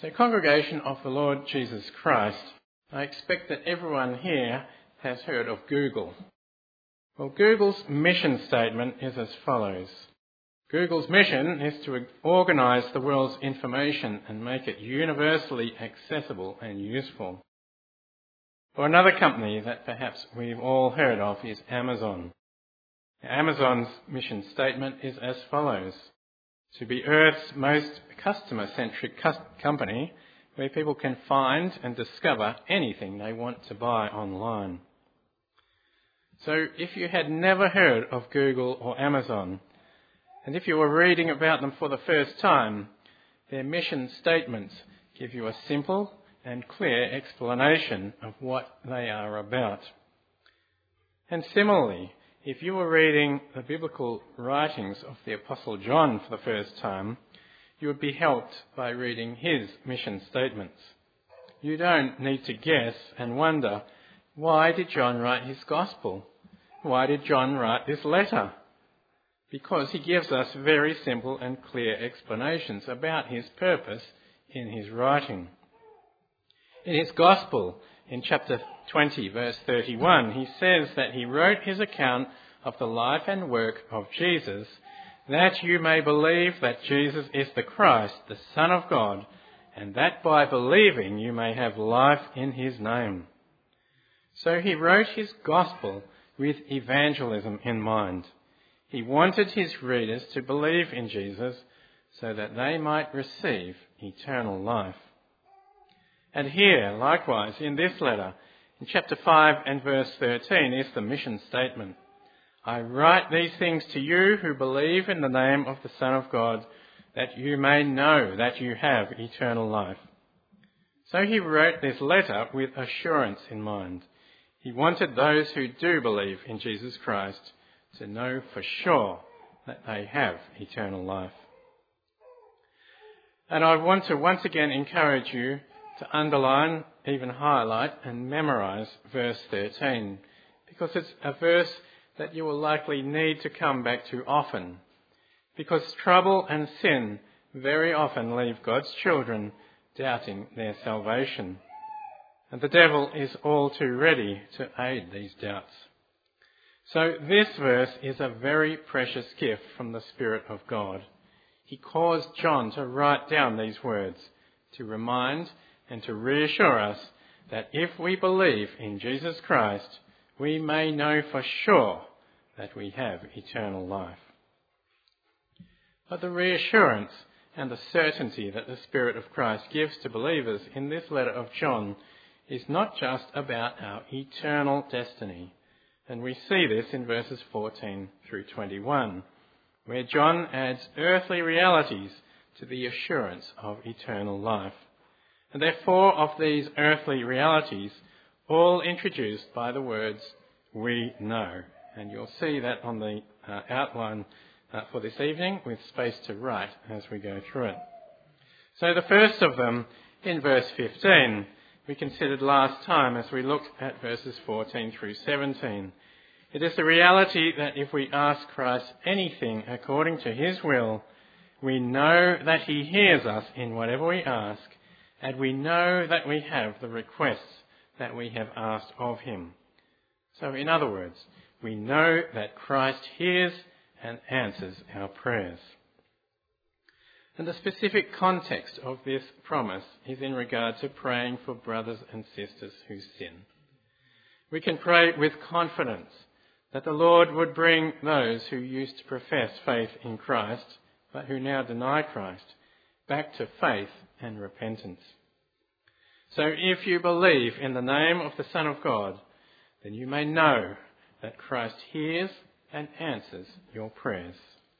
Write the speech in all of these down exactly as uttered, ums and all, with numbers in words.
So, congregation of the Lord Jesus Christ, I expect that everyone here has heard of Google. Well, Google's mission statement is as follows. Google's mission is to organise the world's information and make it universally accessible and useful. Or another company that perhaps we've all heard of is Amazon. Amazon's mission statement is as follows. To be Earth's most customer-centric company where people can find and discover anything they want to buy online. So if you had never heard of Google or Amazon, and if you were reading about them for the first time, their mission statements give you a simple and clear explanation of what they are about. And similarly, if you were reading the biblical writings of the Apostle John for the first time, you would be helped by reading his mission statements. You don't need to guess and wonder, why did John write his gospel? Why did John write this letter? Because he gives us very simple and clear explanations about his purpose in his writing. In his gospel, in chapter twenty, verse thirty-one, he says that he wrote his account of the life and work of Jesus, that you may believe that Jesus is the Christ, the Son of God, and that by believing you may have life in his name. So he wrote his gospel with evangelism in mind. He wanted his readers to believe in Jesus so that they might receive eternal life. And here, likewise, in this letter, in chapter five and verse thirteen, is the mission statement. I write these things to you who believe in the name of the Son of God, that you may know that you have eternal life. So he wrote this letter with assurance in mind. He wanted those who do believe in Jesus Christ to know for sure that they have eternal life. And I want to once again encourage you to underline, even highlight and memorise verse thirteen, because it's a verse that you will likely need to come back to often, because trouble and sin very often leave God's children doubting their salvation, and the devil is all too ready to aid these doubts. So this verse is a very precious gift from the Spirit of God. He caused John to write down these words to remind and to reassure us that if we believe in Jesus Christ, we may know for sure that we have eternal life. But the reassurance and the certainty that the Spirit of Christ gives to believers in this letter of John is not just about our eternal destiny. And we see this in verses fourteen through twenty-one, where John adds earthly realities to the assurance of eternal life. And there are four of these earthly realities, all introduced by the words, we know. And you'll see that on the uh, outline uh, for this evening with space to write as we go through it. So the first of them, in verse fifteen, we considered last time as we looked at verses fourteen through seventeen. It is the reality that if we ask Christ anything according to his will, we know that he hears us in whatever we ask, and we know that we have the requests that we have asked of him. So in other words, we know that Christ hears and answers our prayers. And the specific context of this promise is in regard to praying for brothers and sisters who sin. We can pray with confidence that the Lord would bring those who used to profess faith in Christ, but who now deny Christ, back to faith and repentance. So if you believe in the name of the Son of God, then you may know that Christ hears and answers your prayers.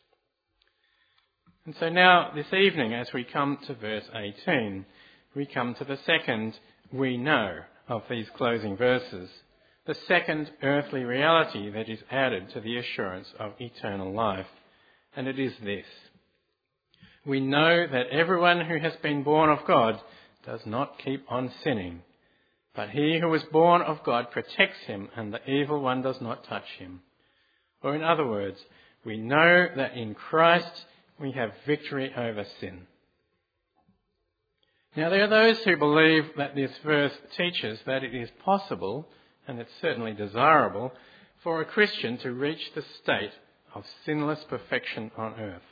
And so now, this evening, as we come to verse eighteen, we come to the second we know of these closing verses, the second earthly reality that is added to the assurance of eternal life, and it is this. We know that everyone who has been born of God does not keep on sinning, but he who is born of God protects him, and the evil one does not touch him. Or in other words, we know that in Christ we have victory over sin. Now, there are those who believe that this verse teaches that it is possible, and it's certainly desirable, for a Christian to reach the state of sinless perfection on earth.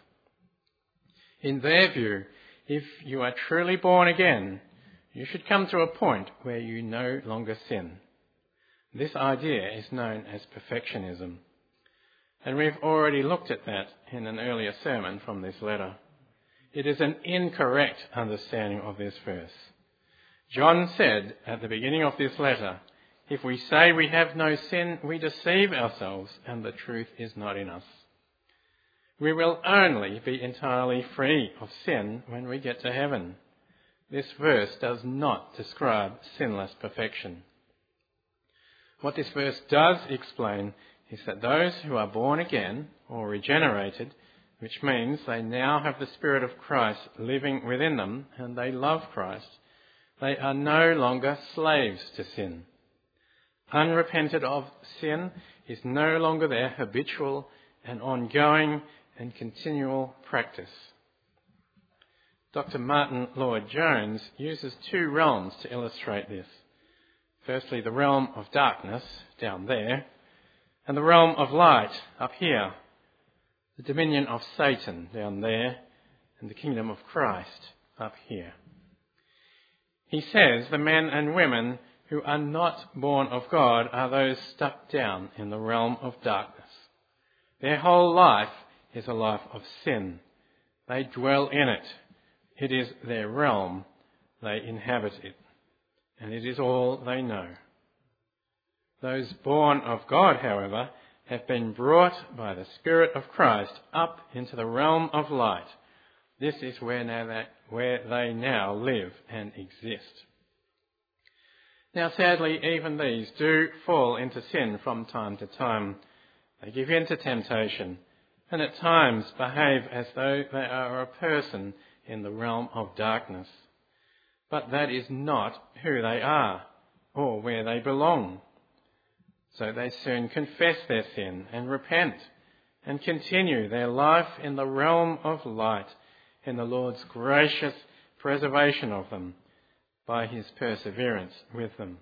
In their view, if you are truly born again, you should come to a point where you no longer sin. This idea is known as perfectionism. And we've already looked at that in an earlier sermon from this letter. It is an incorrect understanding of this verse. John said at the beginning of this letter, "If we say we have no sin, we deceive ourselves and the truth is not in us." We will only be entirely free of sin when we get to heaven. This verse does not describe sinless perfection. What this verse does explain is that those who are born again or regenerated, which means they now have the Spirit of Christ living within them and they love Christ, they are no longer slaves to sin. Unrepented of sin is no longer their habitual and ongoing and continual practice. Doctor Martin Lloyd-Jones uses two realms to illustrate this. Firstly, the realm of darkness, down there, and the realm of light, up here. The dominion of Satan, down there, and the kingdom of Christ, up here. He says the men and women who are not born of God are those stuck down in the realm of darkness. Their whole life is a life of sin. They dwell in it. It is their realm. They inhabit it. And it is all they know. Those born of God, however, have been brought by the Spirit of Christ up into the realm of light. This is where, now that, where they now live and exist. Now, sadly, even these do fall into sin from time to time. They give in to temptation and at times behave as though they are a person in the realm of darkness. But that is not who they are or where they belong. So they soon confess their sin and repent and continue their life in the realm of light in the Lord's gracious preservation of them by his perseverance with them.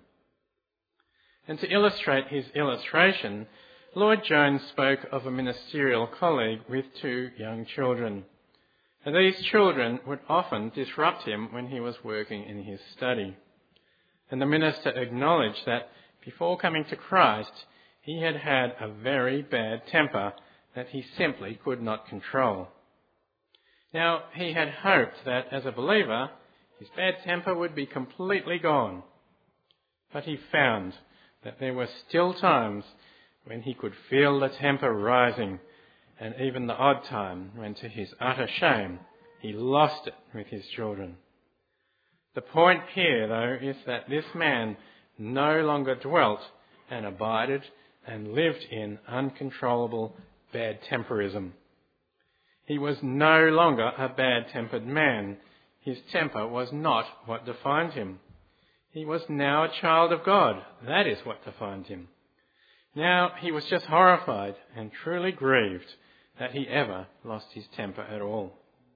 And to illustrate his illustration, Lloyd-Jones spoke of a ministerial colleague with two young children. And these children would often disrupt him when he was working in his study. And the minister acknowledged that before coming to Christ, he had had a very bad temper that he simply could not control. Now, he had hoped that as a believer, his bad temper would be completely gone. But he found that there were still times when he could feel the temper rising, and even the odd time when, to his utter shame, he lost it with his children. The point here, though, is that this man no longer dwelt and abided and lived in uncontrollable bad temperism. He was no longer a bad-tempered man. His temper was not what defined him. He was now a child of God. That is what defined him. Now he was just horrified and truly grieved that he ever lost his temper at all.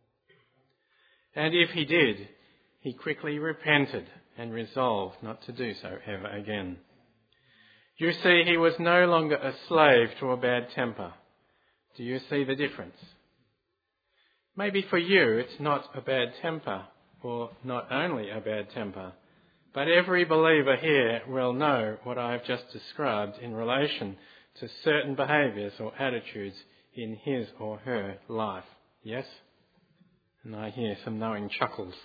And if he did, he quickly repented and resolved not to do so ever again. You see, he was no longer a slave to a bad temper. Do you see the difference? Maybe for you it's not a bad temper, or not only a bad temper, but every believer here will know what I have just described in relation to certain behaviours or attitudes in his or her life. Yes? And I hear some knowing chuckles.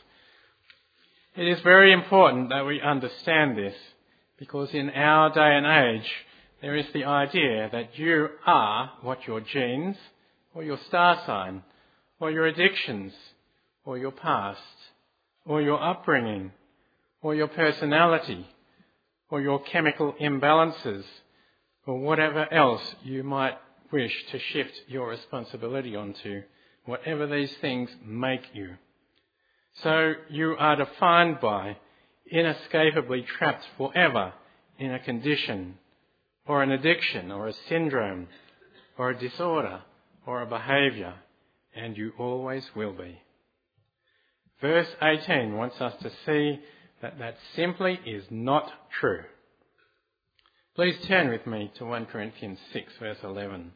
It is very important that we understand this, because in our day and age, there is the idea that you are what your genes, or your star sign, or your addictions, or your past, or your upbringing, or your personality, or your chemical imbalances, or whatever else you might wish to shift your responsibility onto, whatever these things make you. So you are defined by, inescapably trapped forever in a condition, or an addiction, or a syndrome, or a disorder, or a behaviour, and you always will be. Verse eighteen wants us to see that that simply is not true. Please turn with me to First Corinthians six, verse eleven.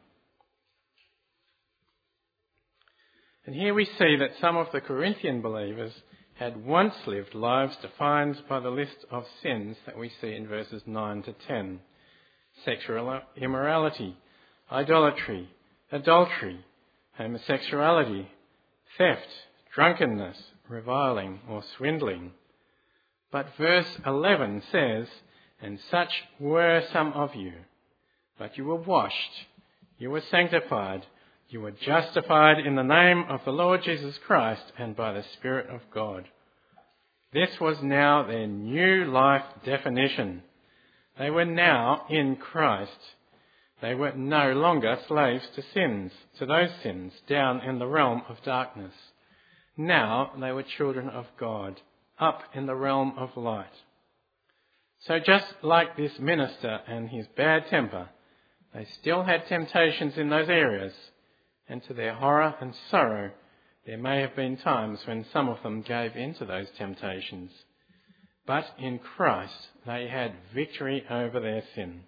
And here we see that some of the Corinthian believers had once lived lives defined by the list of sins that we see in verses nine to ten. Sexual immorality, idolatry, adultery, homosexuality, theft, drunkenness, reviling or swindling. But verse eleven says, "And such were some of you. But you were washed, you were sanctified, you were justified in the name of the Lord Jesus Christ and by the Spirit of God." This was now their new life definition. They were now in Christ. They were no longer slaves to sins, to those sins down in the realm of darkness. Now they were children of God, up in the realm of light. So just like this minister and his bad temper, they still had temptations in those areas, and to their horror and sorrow, there may have been times when some of them gave in to those temptations. But in Christ, they had victory over their sin.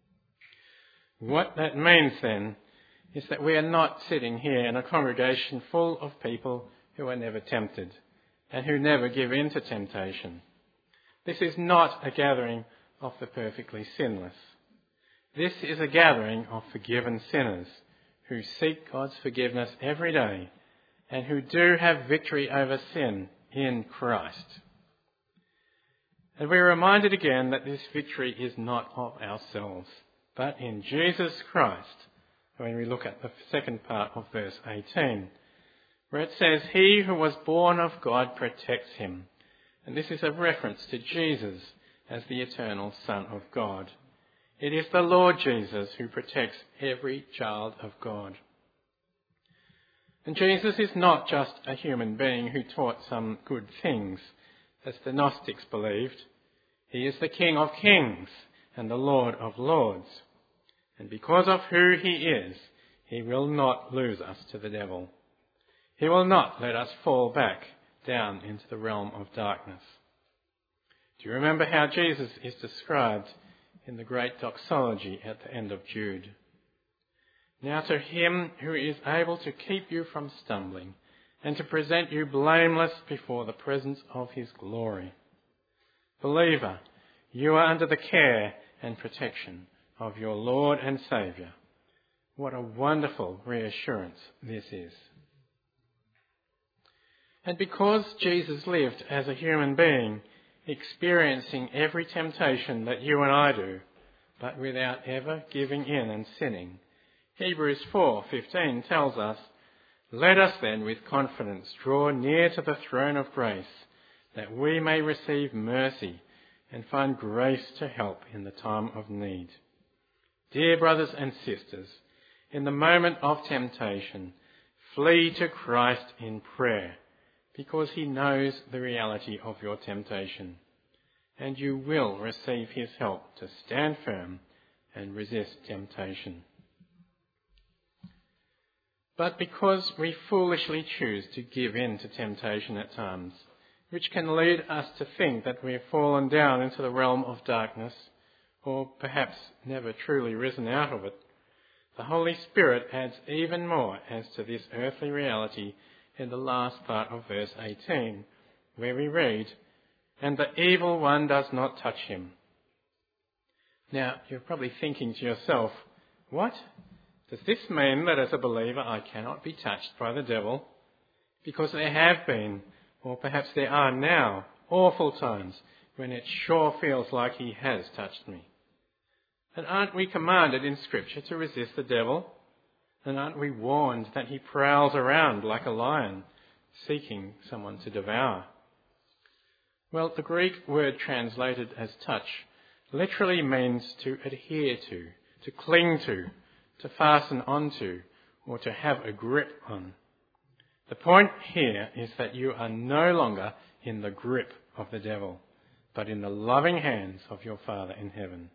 What that means then is that we are not sitting here in a congregation full of people who are never tempted and who never give in to temptation. This is not a gathering of the perfectly sinless. This is a gathering of forgiven sinners who seek God's forgiveness every day and who do have victory over sin in Christ. And we're reminded again that this victory is not of ourselves, but in Jesus Christ, when we look at the second part of verse eighteen, where it says, "He who was born of God protects him." And this is a reference to Jesus as the eternal Son of God. It is the Lord Jesus who protects every child of God. And Jesus is not just a human being who taught some good things, as the Gnostics believed. He is the King of Kings and the Lord of Lords. And because of who he is, he will not lose us to the devil. He will not let us fall back down into the realm of darkness. Do you remember how Jesus is described in the great doxology at the end of Jude? "Now to him who is able to keep you from stumbling and to present you blameless before the presence of his glory." Believer, you are under the care and protection of your Lord and Saviour. What a wonderful reassurance this is. And because Jesus lived as a human being, experiencing every temptation that you and I do, but without ever giving in and sinning, Hebrews four fifteen tells us, "Let us then with confidence draw near to the throne of grace, that we may receive mercy and find grace to help in the time of need." Dear brothers and sisters, in the moment of temptation, flee to Christ in prayer, because he knows the reality of your temptation, and you will receive his help to stand firm and resist temptation. But because we foolishly choose to give in to temptation at times, which can lead us to think that we have fallen down into the realm of darkness, or perhaps never truly risen out of it, the Holy Spirit adds even more as to this earthly reality in the last part of verse eighteen, where we read, "And the evil one does not touch him." Now, you're probably thinking to yourself, what? Does this mean that as a believer I cannot be touched by the devil? Because there have been, or perhaps there are now, awful times when it sure feels like he has touched me. And aren't we commanded in Scripture to resist the devil? And aren't we warned that he prowls around like a lion, seeking someone to devour? Well, the Greek word translated as touch literally means to adhere to, to cling to, to fasten onto, or to have a grip on. The point here is that you are no longer in the grip of the devil, but in the loving hands of your Father in heaven.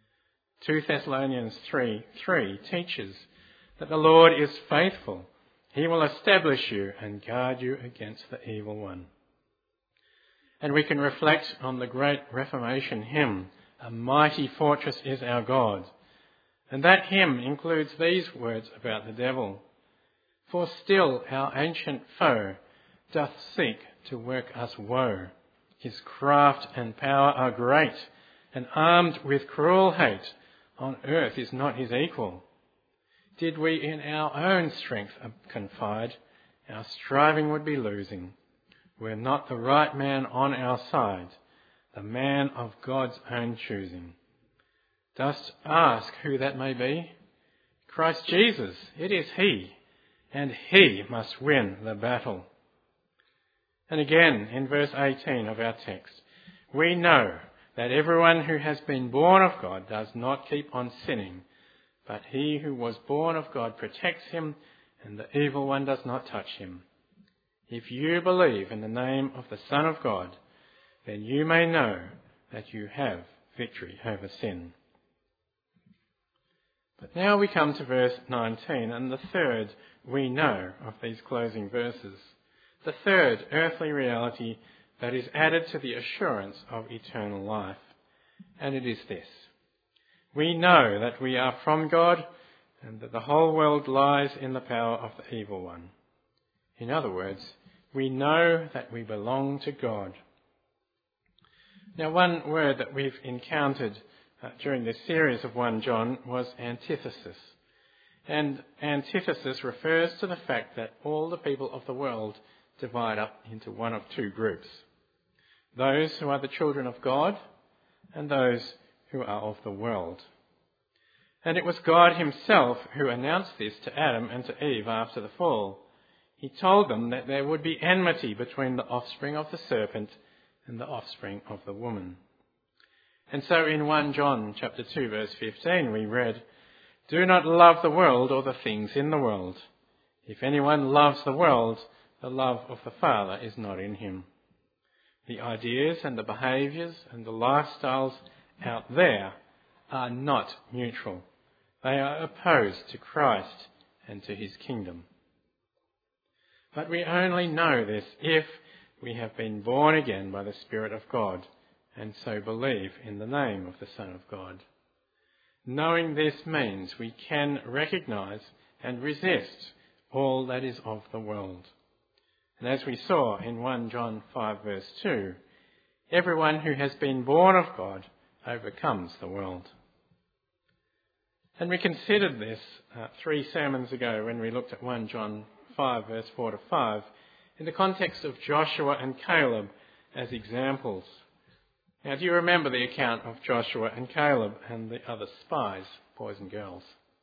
Second Thessalonians three three teaches that the Lord is faithful. He will establish you and guard you against the evil one. And we can reflect on the great Reformation hymn, "A Mighty Fortress is Our God." And that hymn includes these words about the devil. "For still our ancient foe doth seek to work us woe. His craft and power are great, and armed with cruel hate, on earth is not his equal. Did we in our own strength confide, our striving would be losing, were not the right man on our side, the man of God's own choosing. Dost ask who that may be? Christ Jesus, it is he, and he must win the battle." And again, in verse eighteen of our text, "We know that everyone who has been born of God does not keep on sinning, but he who was born of God protects him, and the evil one does not touch him. If you believe in the name of the Son of God, then you may know that you have victory over sin." But now we come to verse nineteen and the third "we know" of these closing verses. The third earthly reality that is added to the assurance of eternal life. And it is this: we know that we are from God and that the whole world lies in the power of the evil one. In other words, we know that we belong to God. Now, one word that we've encountered uh, during this series of First John was antithesis. And antithesis refers to the fact that all the people of the world divide up into one of two groups: those who are the children of God and those who are of the world. And it was God himself who announced this to Adam and to Eve after the fall. He told them that there would be enmity between the offspring of the serpent and the offspring of the woman. And so in First John chapter two verse fifteen we read, "Do not love the world or the things in the world. If anyone loves the world, the love of the Father is not in him." The ideas and the behaviours and the lifestyles out there are not neutral. They are opposed to Christ and to his kingdom. But we only know this if we have been born again by the Spirit of God and so believe in the name of the Son of God. Knowing this means we can recognise and resist all that is of the world. And as we saw in First John five verse two, everyone who has been born of God overcomes the world. And we considered this uh, three sermons ago when we looked at First John five verse four to five in the context of Joshua and Caleb as examples. Now, do you remember the account of Joshua and Caleb and the other spies, boys and girls?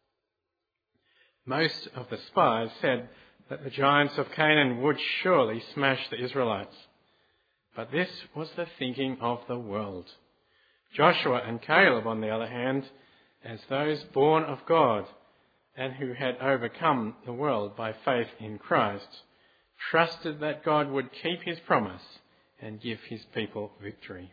Most of the spies said that the giants of Canaan would surely smash the Israelites. But this was the thinking of the world. Joshua and Caleb, on the other hand, as those born of God and who had overcome the world by faith in Christ, trusted that God would keep his promise and give his people victory.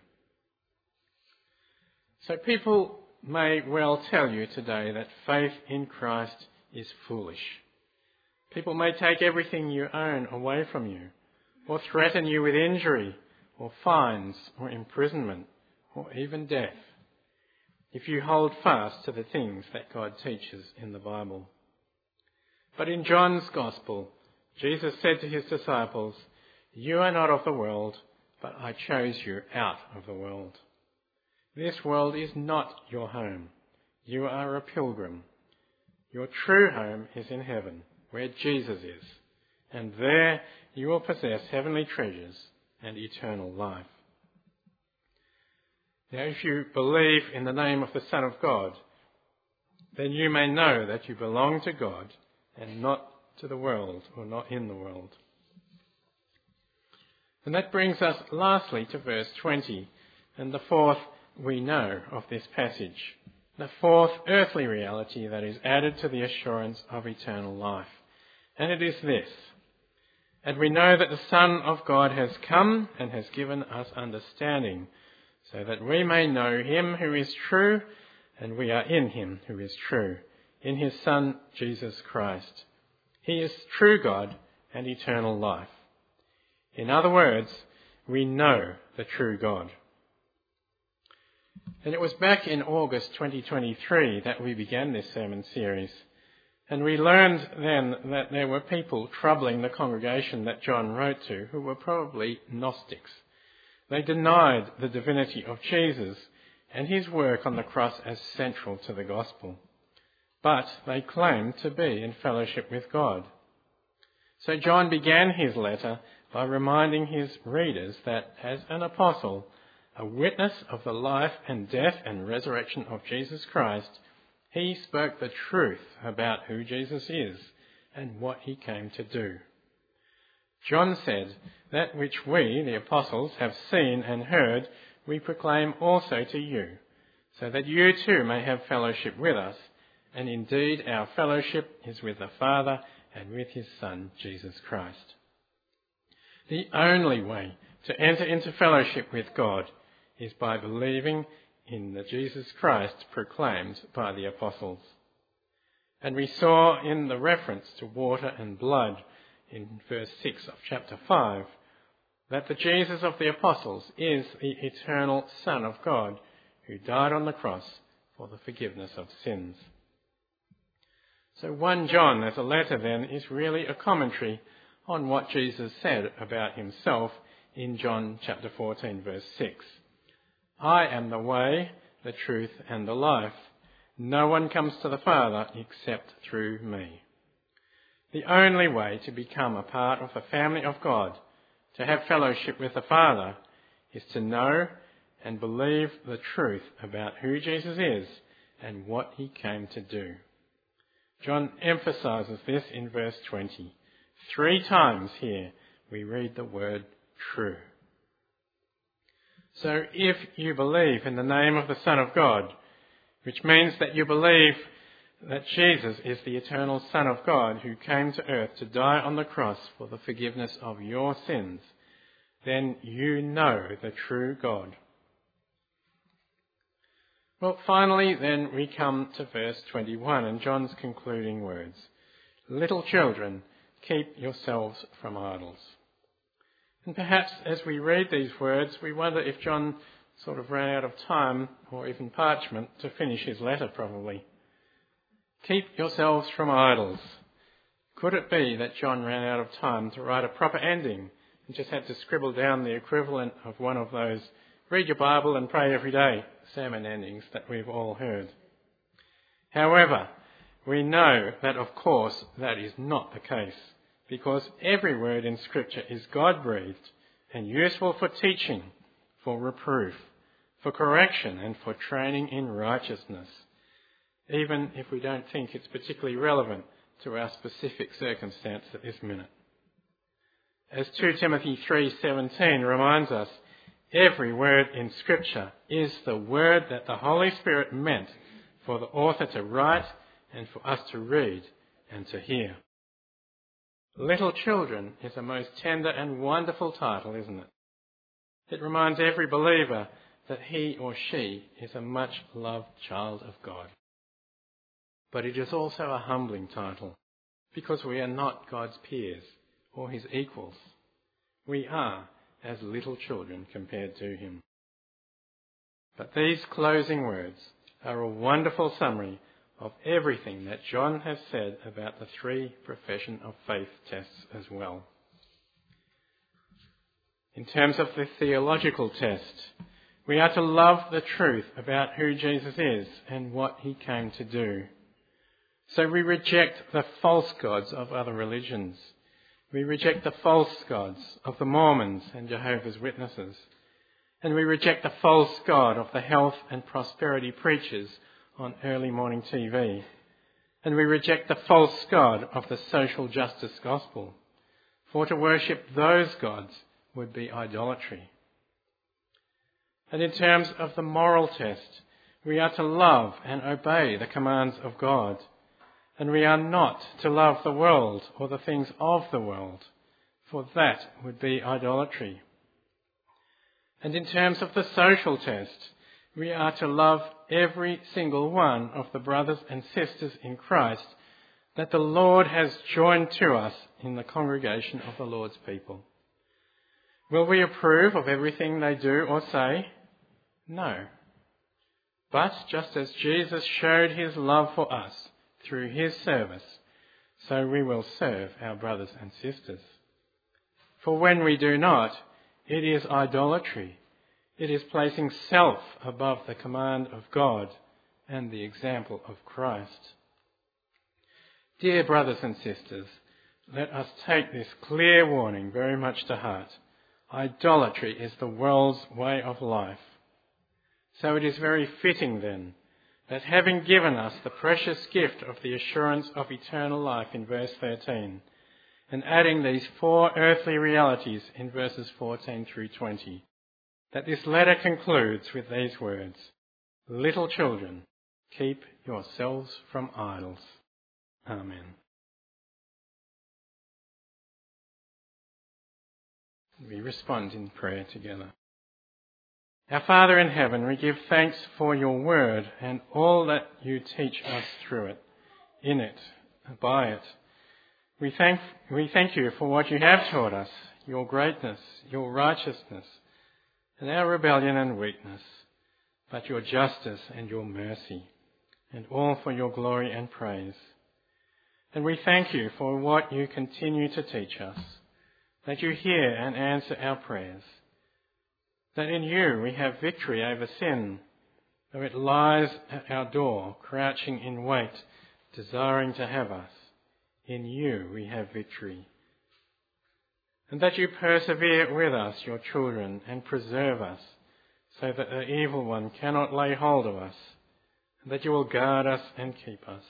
So people may well tell you today that faith in Christ is foolish. People may take everything you own away from you, or threaten you with injury, or fines, or imprisonment, or even death, if you hold fast to the things that God teaches in the Bible. But in John's Gospel, Jesus said to his disciples, "You are not of the world, but I chose you out of the world." This world is not your home. You are a pilgrim. Your true home is in heaven, where Jesus is, and there you will possess heavenly treasures and eternal life. Now, if you believe in the name of the Son of God, then you may know that you belong to God and not to the world, or not in the world. And that brings us lastly to verse twenty, and the fourth we know of this passage, the fourth earthly reality that is added to the assurance of eternal life. And it is this: and we know that the Son of God has come and has given us understanding, so that we may know him who is true, and we are in him who is true, in his Son, Jesus Christ. He is true God and eternal life. In other words, we know the true God. And it was back in August twenty twenty-three that we began this sermon series. And we learned then that there were people troubling the congregation that John wrote to who were probably Gnostics. They denied the divinity of Jesus and his work on the cross as central to the gospel. But they claimed to be in fellowship with God. So John began his letter by reminding his readers that as an apostle, a witness of the life and death and resurrection of Jesus Christ, he spoke the truth about who Jesus is and what he came to do. John said, "That which we, the apostles, have seen and heard, we proclaim also to you, so that you too may have fellowship with us. And indeed our fellowship is with the Father and with his Son, Jesus Christ." The only way to enter into fellowship with God is by believing in the Jesus Christ proclaimed by the apostles. And we saw in the reference to water and blood in verse six of chapter five that the Jesus of the apostles is the eternal Son of God who died on the cross for the forgiveness of sins. So First John as a letter then is really a commentary on what Jesus said about himself in John chapter fourteen verse six. "I am the way, the truth and the life. No one comes to the Father except through me." The only way to become a part of the family of God, to have fellowship with the Father, is to know and believe the truth about who Jesus is and what he came to do. John emphasises this in verse twenty. Three times here we read the word true. So if you believe in the name of the Son of God, which means that you believe that Jesus is the eternal Son of God who came to earth to die on the cross for the forgiveness of your sins, then you know the true God. Well, finally, then we come to verse twenty-one and John's concluding words. "Little children, keep yourselves from idols." And perhaps as we read these words, we wonder if John sort of ran out of time or even parchment to finish his letter probably. Keep yourselves from idols. Could it be that John ran out of time to write a proper ending and just had to scribble down the equivalent of one of those read your Bible and pray every day sermon endings that we've all heard? However, we know that of course that is not the case, because every word in Scripture is God-breathed and useful for teaching, for reproof, for correction and for training in righteousness, even if we don't think it's particularly relevant to our specific circumstance at this minute. As Second Timothy three seventeen reminds us, every word in Scripture is the word that the Holy Spirit meant for the author to write and for us to read and to hear. Little children is a most tender and wonderful title, isn't it? It reminds every believer that he or she is a much-loved child of God. But it is also a humbling title, because we are not God's peers or his equals. We are as little children compared to him. But these closing words are a wonderful summary of everything that John has said about the three profession of faith tests as well. In terms of the theological test, we are to love the truth about who Jesus is and what he came to do. So we reject the false gods of other religions. We reject the false gods of the Mormons and Jehovah's Witnesses. And we reject the false god of the health and prosperity preachers on early morning T V. And we reject the false god of the social justice gospel. For to worship those gods would be idolatry. And in terms of the moral test, we are to love and obey the commands of God. And we are not to love the world or the things of the world, for that would be idolatry. And in terms of the social test, we are to love every single one of the brothers and sisters in Christ that the Lord has joined to us in the congregation of the Lord's people. Will we approve of everything they do or say? No. But just as Jesus showed his love for us through his service, so we will serve our brothers and sisters. For when we do not, it is idolatry. It is placing self above the command of God and the example of Christ. Dear brothers and sisters, let us take this clear warning very much to heart. Idolatry is the world's way of life. So it is very fitting then that having given us the precious gift of the assurance of eternal life in verse thirteen, and adding these four earthly realities in verses fourteen through twenty, that this letter concludes with these words, "Little children, keep yourselves from idols." Amen. We respond in prayer together. Our Father in heaven, we give thanks for your word and all that you teach us through it, in it, by it. We thank, we thank you for what you have taught us, your greatness, your righteousness, and our rebellion and weakness, but your justice and your mercy, and all for your glory and praise. And we thank you for what you continue to teach us, that you hear and answer our prayers, that in you we have victory over sin, though it lies at our door, crouching in wait, desiring to have us. In you we have victory. And that you persevere with us, your children, and preserve us, so that the evil one cannot lay hold of us, and that you will guard us and keep us.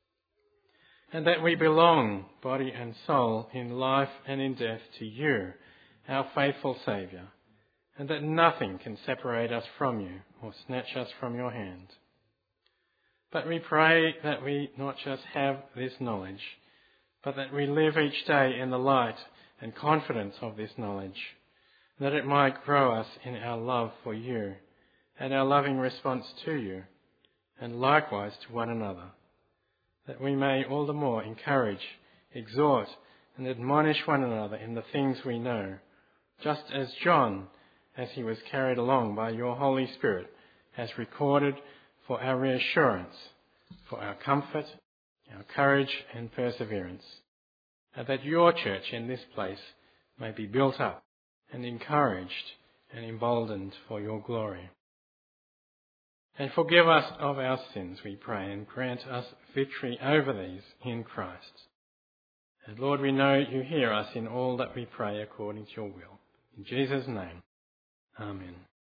And that we belong, body and soul, in life and in death to you, our faithful Saviour, and that nothing can separate us from you or snatch us from your hand. But we pray that we not just have this knowledge, but that we live each day in the light and confidence of this knowledge, that it might grow us in our love for you and our loving response to you, and likewise to one another, that we may all the more encourage, exhort, and admonish one another in the things we know, just as John, as he was carried along by your Holy Spirit, has recorded for our reassurance, for our comfort, our courage and perseverance, and that your church in this place may be built up and encouraged and emboldened for your glory. And forgive us of our sins, we pray, and grant us victory over these in Christ. And Lord, we know you hear us in all that we pray according to your will. In Jesus' name, amen.